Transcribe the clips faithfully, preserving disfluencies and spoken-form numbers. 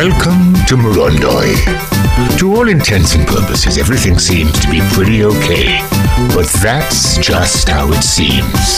Welcome to Morondoi. To all intents and purposes, everything seems to be pretty okay. But that's just how it seems.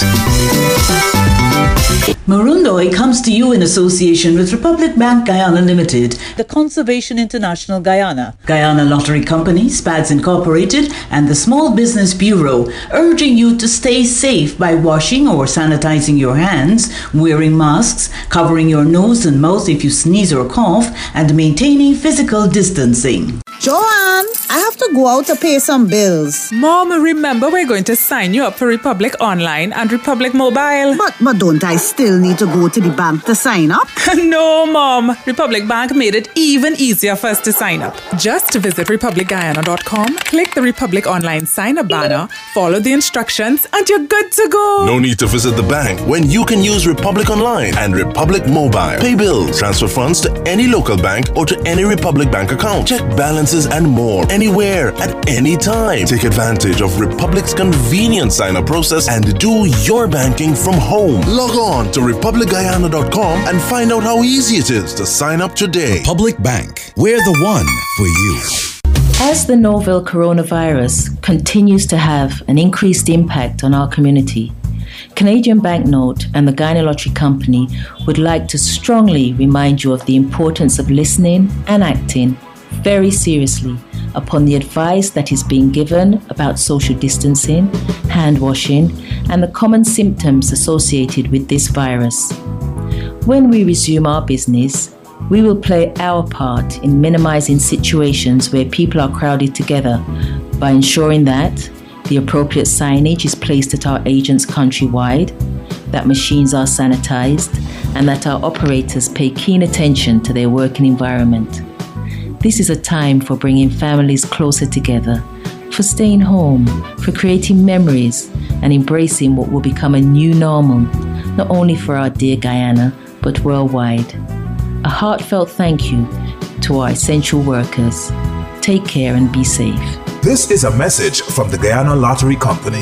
Morondoi comes to you in association with Republic Bank Guyana Limited, the Conservation International Guyana, Guyana Lottery Company, SPADS Incorporated, and the Small Business Bureau, urging you to stay safe by washing or sanitizing your hands, wearing masks, covering your nose and mouth if you sneeze or cough, and maintaining physical distancing. Joanne, I have to go out to pay some bills. Mom, remember we're going to sign you up for Republic Online and Republic Mobile. But, but don't I still need to go to the bank to sign up? No, Mom. Republic Bank made it even easier for us to sign up. Just visit republic guyana dot com, click the Republic Online sign up banner, follow the instructions, and you're good to go. No need to visit the bank when you can use Republic Online and Republic Mobile. Pay bills, transfer funds to any local bank or to any Republic Bank account. Check balances and more anywhere at any time. Take advantage of Republic's convenient sign-up process and do your banking from home. Log on to republic guyana dot com and find out how easy it is to sign up today. Public Bank, we're the one for you. As the novel coronavirus continues to have an increased impact on our community, Canadian Banknote and the Guyana Lottery Company would like to strongly remind you of the importance of listening and acting very seriously upon the advice that is being given about social distancing, hand washing, and the common symptoms associated with this virus. When we resume our business, we will play our part in minimizing situations where people are crowded together by ensuring that the appropriate signage is placed at our agents countrywide, that machines are sanitized, and that our operators pay keen attention to their working environment. This is a time for bringing families closer together, for staying home, for creating memories, and embracing what will become a new normal, not only for our dear Guyana, but worldwide. A heartfelt thank you to our essential workers. Take care and be safe. This is a message from the Guyana Lottery Company.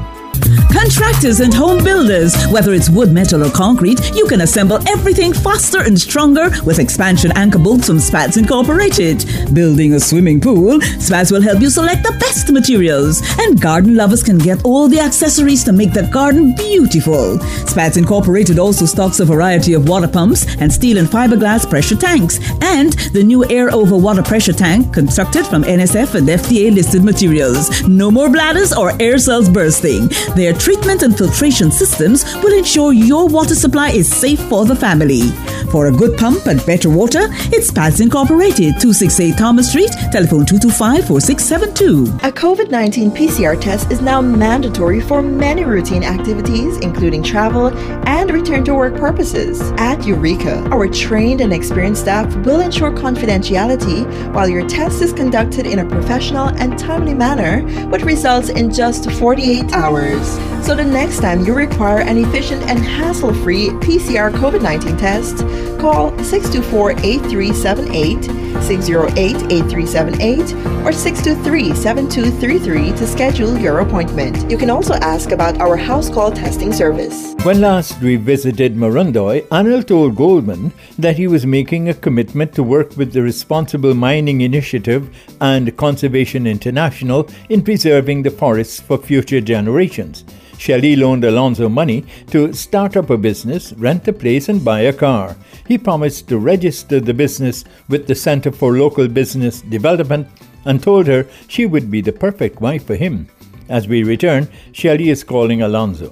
Contractors and home builders, whether it's wood, metal or concrete, you can assemble everything faster and stronger with expansion anchor bolts from SPADS Incorporated. Building a swimming pool, SPADS will help you select the best materials. And garden lovers can get all the accessories to make the garden beautiful. SPADS Incorporated also stocks a variety of water pumps and steel and fiberglass pressure tanks. And the new air over water pressure tank constructed from N S F and F D A listed materials. No more bladders or air cells bursting. Their treatment and filtration systems will ensure your water supply is safe for the family. For a good pump and better water, it's SPADS Incorporated, two sixty-eight Thomas Street, telephone two two five, four six seven two. A COVID nineteen P C R test is now mandatory for many routine activities, including travel and return to work purposes. At Eureka, our trained and experienced staff will ensure confidentiality while your test is conducted in a professional and timely manner, with results in just forty-eight hours. So the next time you require an efficient and hassle-free P C R COVID nineteen test, call six two four, eight three seven eight, six zero eight, eight three seven eight or six two three, seven two three three to schedule your appointment. You can also ask about our house call testing service. When last we visited Morondoi, Anil told Goldman that he was making a commitment to work with the Responsible Mining Initiative and Conservation International in preserving the forests for future generations. Shelley loaned Alonzo money to start up a business, rent a place and buy a car. He promised to register the business with the Center for Local Business Development and told her she would be the perfect wife for him. As we return, Shelley is calling Alonzo.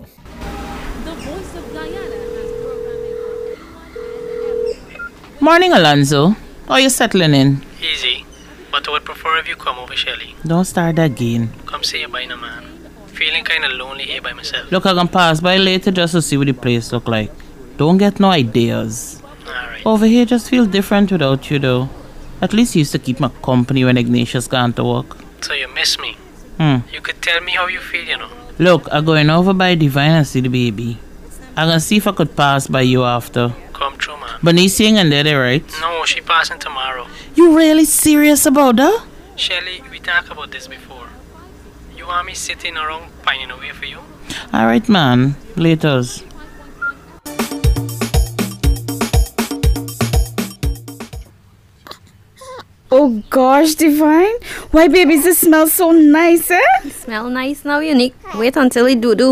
Morning, Alonzo. How are you settling in? Easy, but I would prefer if you come over, Shelley. Don't start again. Come say you bye now, man. Feeling kinda lonely here by myself. Look, I'm gonna pass by later just to see what the place look like. Don't get no ideas. Alright. Over here just feel different without you though. At least you used to keep my company when Ignatius gone to work. So you miss me? Hmm. You could tell me how you feel, you know. Look, I'm going over by Divine and see the baby. I'm gonna see if I could pass by you after. Come true, man. Bernice and Daddy, right? No, she passing tomorrow. You really serious about that? Shelley, we talked about this before. You want me sitting around pining away for you? Alright, man. Laters. Oh gosh, Divine. Why, babies, this smells so nice, eh? Smell nice now, Unique. Wait until it do-do.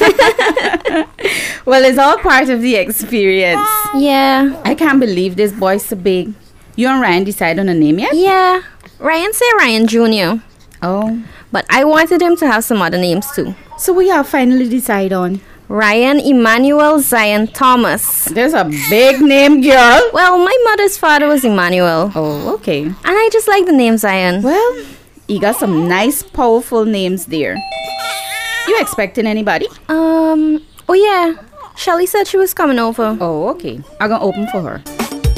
Well, it's all part of the experience. Yeah. I can't believe this boy's so big. You and Ryan decide on a name yet? Yeah. Ryan say Ryan Junior Oh. But I wanted him to have some other names too. So what y'all finally decide on? Ryan Emmanuel Zion Thomas. There's a big name, girl. Well, my mother's father was Emmanuel. Oh, okay. And I just like the name Zion. Well, you got some nice, powerful names there. You expecting anybody? Um, oh yeah. Shelly said she was coming over. Oh, okay. I'm gonna open for her.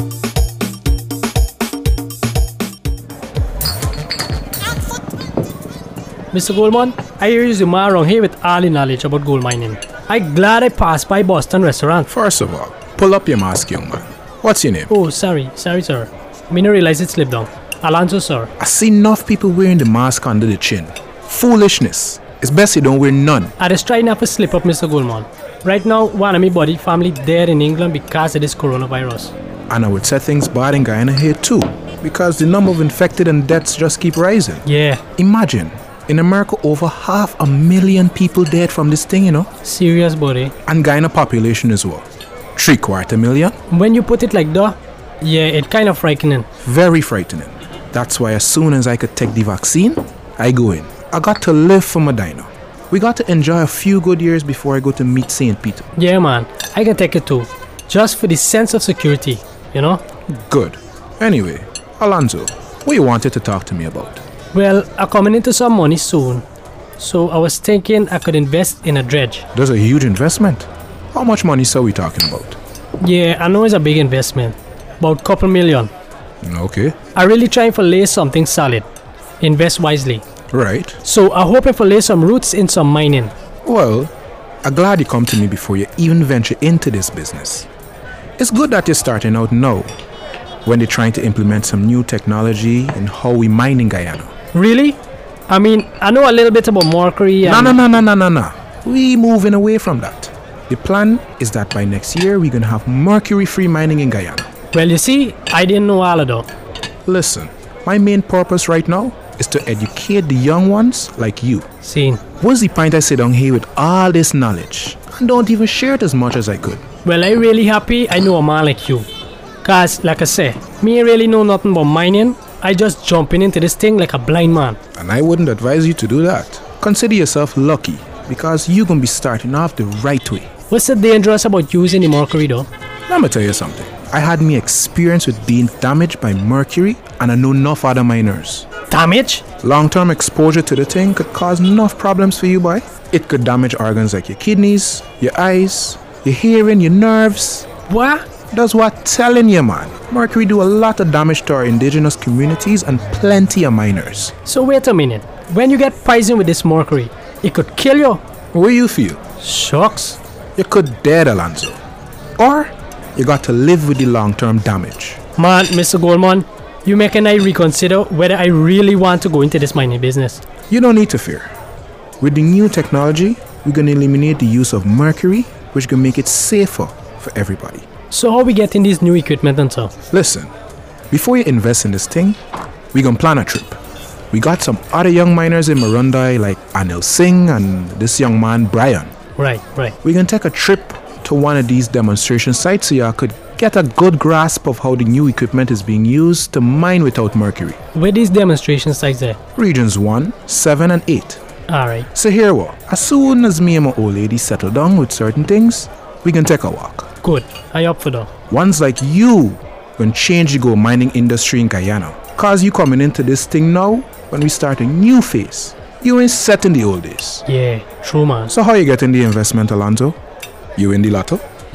Mister Goldman, I hear you're man around here with all the knowledge about gold mining. I'm glad I passed by Boston Restaurant. First of all, pull up your mask, young man. What's your name? Oh, sorry. Sorry, sir. I didn't realize it slipped down. Alonso, sir. I see enough people wearing the mask under the chin. Foolishness. It's best you don't wear none. I just try not to slip up, Mister Goldman. Right now, one of my body family dead in England because of this coronavirus. And I would say things bad in Guyana here too, because the number of infected and deaths just keep rising. Yeah. Imagine. In America, over half a million people dead from this thing, you know? Serious, buddy. And Guyana population is what? Three quarter million? When you put it like that, yeah, it's kind of frightening. Very frightening. That's why as soon as I could take the vaccine, I go in. I got to live for my dino. We got to enjoy a few good years before I go to meet Saint Peter. Yeah, man. I can take it too. Just for the sense of security, you know? Good. Anyway, Alonso, what you wanted to talk to me about? Well, I'm coming into some money soon. So I was thinking I could invest in a dredge. That's a huge investment. How much money are we talking about? Yeah, I know it's a big investment. About a couple million. Okay. I'm really trying to lay something solid. Invest wisely. Right. So I'm hoping to lay some roots in some mining. Well, I'm glad you come to me before you even venture into this business. It's good that you're starting out now, when they're trying to implement some new technology in how we mine in Guyana. Really? I mean, I know a little bit about mercury and... No, no, no, no, no, no, no. We moving away from that. The plan is that by next year, we're going to have mercury-free mining in Guyana. Well, you see, I didn't know all of that. Listen, my main purpose right now is to educate the young ones like you. Seen. What's the point I sit down here with all this knowledge and don't even share it as much as I could? Well, I'm really happy I know a man like you. Cause, like I say, me really know nothing about mining. I just jumping into this thing like a blind man. And I wouldn't advise you to do that. Consider yourself lucky, because you're going to be starting off the right way. What's so dangerous about using the mercury though? Let me tell you something. I had me experience with being damaged by mercury, and I know enough other miners. Damage? Long-term exposure to the thing could cause enough problems for you, boy. It could damage organs like your kidneys, your eyes, your hearing, your nerves. What? That's what telling you, man. Mercury do a lot of damage to our indigenous communities and plenty of miners. So wait a minute. When you get poisoned with this mercury, it could kill you. What do you feel? Shucks. You could dead, Alonso. Or you got to live with the long-term damage. Man, Mister Goldman, you making I reconsider whether I really want to go into this mining business. You don't need to fear. With the new technology, we're going to eliminate the use of mercury, which can make it safer for everybody. So how we getting this new equipment and so? Listen, before you invest in this thing, we gonna plan a trip. We got some other young miners in Marundai like Anil Singh and this young man Brian. Right, right. We can take a trip to one of these demonstration sites so y'all could get a good grasp of how the new equipment is being used to mine without mercury. Where these demonstration sites are? Regions one, seven and eight. Alright. So here what, as soon as me and my old lady settle down with certain things, we can take a walk. Good. I up for that. Ones like you can change the gold mining industry in Guyana. Cause you coming into this thing now when we start a new phase. You ain't set in the old days. Yeah, true man. So how you getting the investment, Alonso? You in the lotto?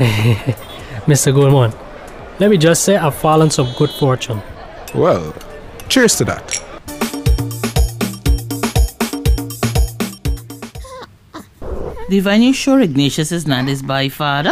Mister Goldman, let me just say I've fallen some good fortune. Well, cheers to that. Divine, you sure Ignatius is not his by father?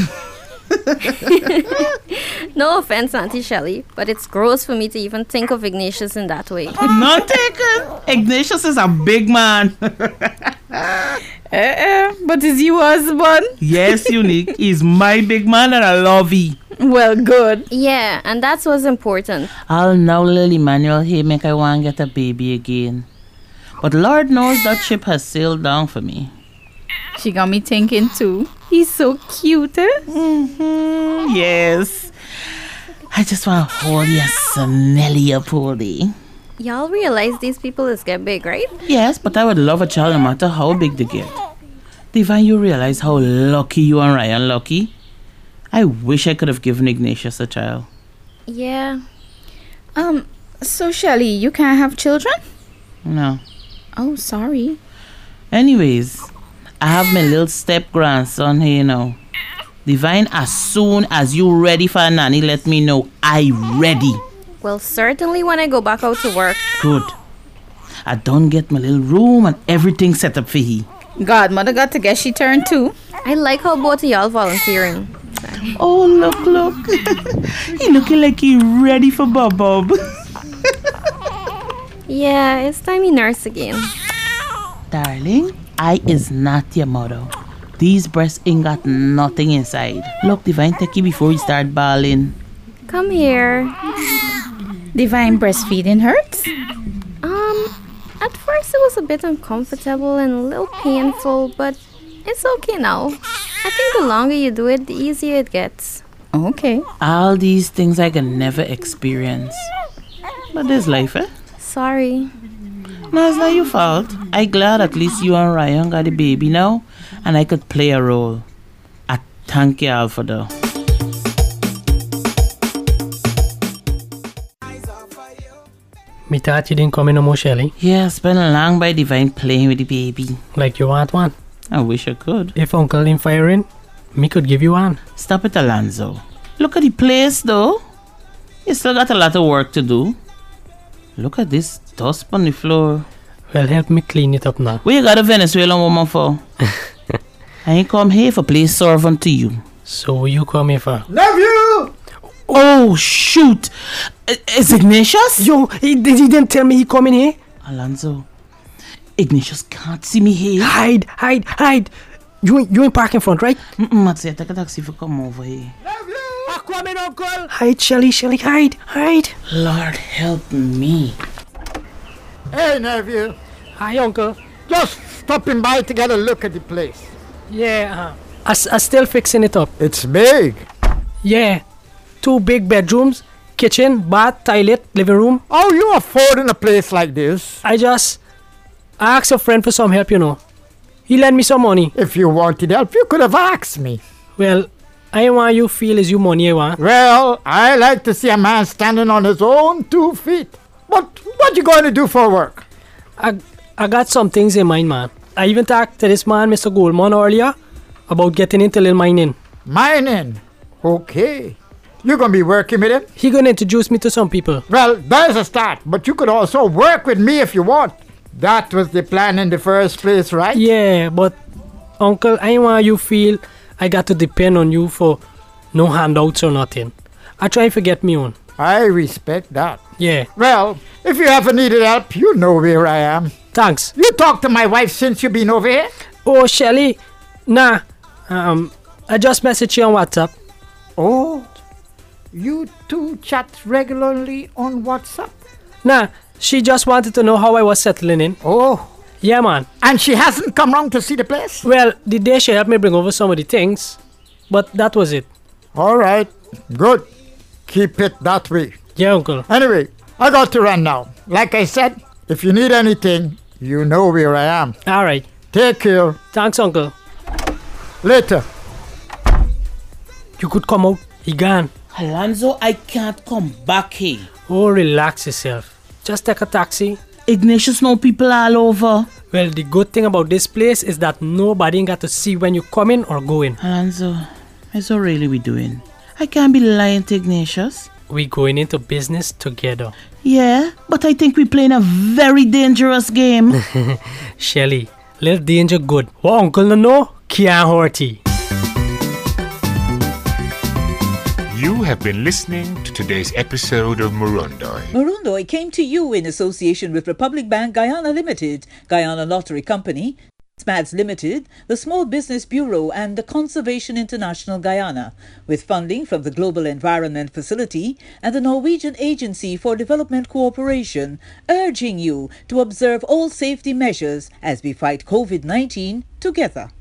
No offense, Auntie Shelley, but it's gross for me to even think of Ignatius in that way. Not taken. Ignatius is a big man. Uh, but is you husband? Yes, Unique. He's my big man and I love he. Well, good. Yeah, and that's what's important. I'll now Lily Manuel here make I want to get a baby again. But Lord knows that ship has sailed down for me. She got me thinking too. He's so cute, eh? Mm-hmm, yes. I just want to hold you snelly up, Polly. Y'all realize these people is get big, right? Yes, but I would love a child no matter how big they get. Divine, you realize how lucky you and Ryan lucky? I wish I could have given Ignatius a child. Yeah. Um, so Shelly, you can't have children? No. Oh, sorry. Anyways, I have my little step-grandson here now. Divine, as soon as you ready for a nanny, let me know. I ready. Well, certainly when I go back out to work. Good. I done get my little room and everything set up for he. Godmother got to get she turn too. I like how both of y'all volunteering. Oh, look, look. He looking like he ready for Bob Bob. Yeah, it's time he nurse again. Darling, I is not your mother. These breasts ain't got nothing inside. Look, Divine, take you before we start bawling. Come here. Divine, breastfeeding hurts? Um, at first it was a bit uncomfortable and a little painful, but it's okay now. I think the longer you do it, the easier it gets. Okay. All these things I can never experience. But there's life, eh? Sorry. No, it's not your fault. I'm glad at least you and Ryan got a baby now, and I could play a role. I thank you all for that. Me thought you didn't come in no more, Shelly. Yeah, it's been long by Divine playing with the baby. Like you want one? I wish I could. If Uncle in firing, me could give you one. Stop it, Alonzo. Look at the place, though. You still got a lot of work to do. Look at this dust on the floor. Well, help me clean it up now. What you got a Venezuelan woman for? I ain't come here for play servant to you. So you come here for? Nephew! Oh, shoot. Is Ignatius? Yo, he, he didn't tell me he coming here. Alonzo, Ignatius can't see me here. Hide, hide, hide. You, you in park in front, right? Mm-mm, I'd say take a taxi for come over here. Nephew! I'm coming, uncle! Hide, Shelly, Shelly, hide, hide. Lord help me. Hey, nephew. Hi, Uncle. Just stopping by to get a look at the place. Yeah, uh, I, I still fixing it up. It's big. Yeah. Two big bedrooms, kitchen, bath, toilet, living room. How you affording a place like this? I just I asked a friend for some help, you know. He lent me some money. If you wanted help, you could have asked me. Well, I want you feel is you money I want. Well, I like to see a man standing on his own two feet. But what you going to do for work? I, I got some things in mind, man. I even talked to this man, Mister Goldman, earlier about getting into little mining. Mining? Okay. You're going to be working with him? He going to introduce me to some people. Well, there's a start. But you could also work with me if you want. That was the plan in the first place, right? Yeah, but Uncle, I want you feel I got to depend on you for no handouts or nothing. I try to forget me on. I respect that. Yeah. Well, if you ever needed help, you know where I am. Thanks. You talked to my wife since you been over here? Oh, Shelly. Nah. Um, I just messaged you on WhatsApp. Oh. You two chat regularly on WhatsApp? Nah, she just wanted to know how I was settling in. Oh. Yeah, man. And she hasn't come round to see the place? Well, the day she helped me bring over some of the things. But that was it. All right. Good. Keep it that way. Yeah, Uncle. Anyway, I got to run now. Like I said, if you need anything, you know where I am. All right. Take care. Thanks, Uncle. Later. You could come out. He gone. Alonzo, I can't come back here. Oh, relax yourself. Just take a taxi. Ignatius know people all over. Well, the good thing about this place is that nobody got to see when you come in or go in. Alonzo, what's really we doing? I can't be lying to Ignatius. We going into business together. Yeah, but I think we're playing a very dangerous game. Shelly, little danger good. What Uncle no know, can't hurt you. You have been listening to today's episode of Murundoi. Murundoi came to you in association with Republic Bank Guyana Limited, Guyana Lottery Company, SPADS Limited, the Small Business Bureau and the Conservation International Guyana, with funding from the Global Environment Facility and the Norwegian Agency for Development Cooperation, urging you to observe all safety measures as we fight COVID nineteen together.